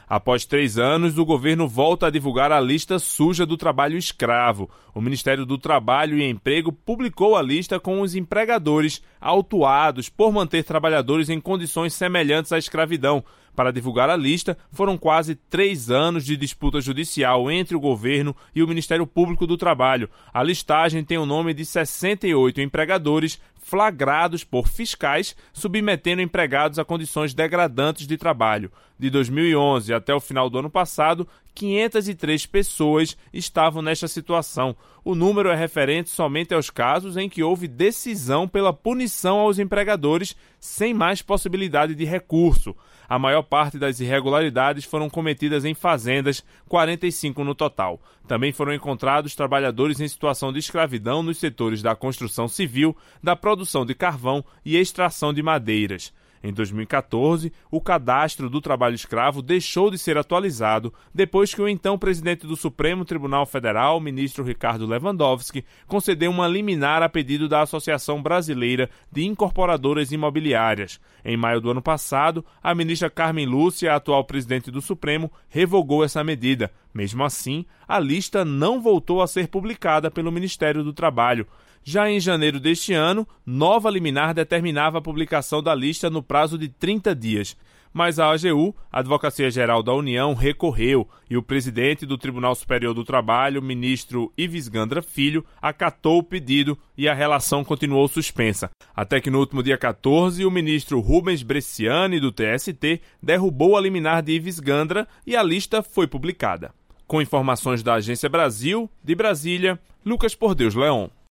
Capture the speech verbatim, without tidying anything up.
Após três anos, o governo volta a divulgar a lista suja do trabalho escravo. O Ministério do Trabalho e Emprego publicou a lista com os empregadores autuados por manter trabalhadores em condições semelhantes à escravidão. Para divulgar a lista, foram quase três anos de disputa judicial entre o governo e o Ministério Público do Trabalho. A listagem tem o nome de sessenta e oito empregadores flagrados por fiscais, submetendo empregados a condições degradantes de trabalho. De dois mil e onze até o final do ano passado, quinhentas e três pessoas estavam nesta situação. O número é referente somente aos casos em que houve decisão pela punição aos empregadores, sem mais possibilidade de recurso. A maior parte das irregularidades foram cometidas em fazendas, quarenta e cinco no total. Também foram encontrados trabalhadores em situação de escravidão nos setores da construção civil, da produção de carvão e extração de madeiras. Em dois mil e quatorze, o cadastro do trabalho escravo deixou de ser atualizado depois que o então presidente do Supremo Tribunal Federal, ministro Ricardo Lewandowski, concedeu uma liminar a pedido da Associação Brasileira de Incorporadoras Imobiliárias. Em maio do ano passado, a ministra Carmen Lúcia, atual presidente do Supremo, revogou essa medida. Mesmo assim, a lista não voltou a ser publicada pelo Ministério do Trabalho. Já em janeiro deste ano, nova liminar determinava a publicação da lista no prazo de trinta dias. Mas a A G U, a Advocacia Geral da União, recorreu e o presidente do Tribunal Superior do Trabalho, ministro Ives Gandra Filho, acatou o pedido e a relação continuou suspensa. Até que no último dia quatorze, o ministro Rubens Bresciani, do T S T, derrubou a liminar de Ives Gandra e a lista foi publicada. Com informações da Agência Brasil, de Brasília, Lucas Por Deus Leon.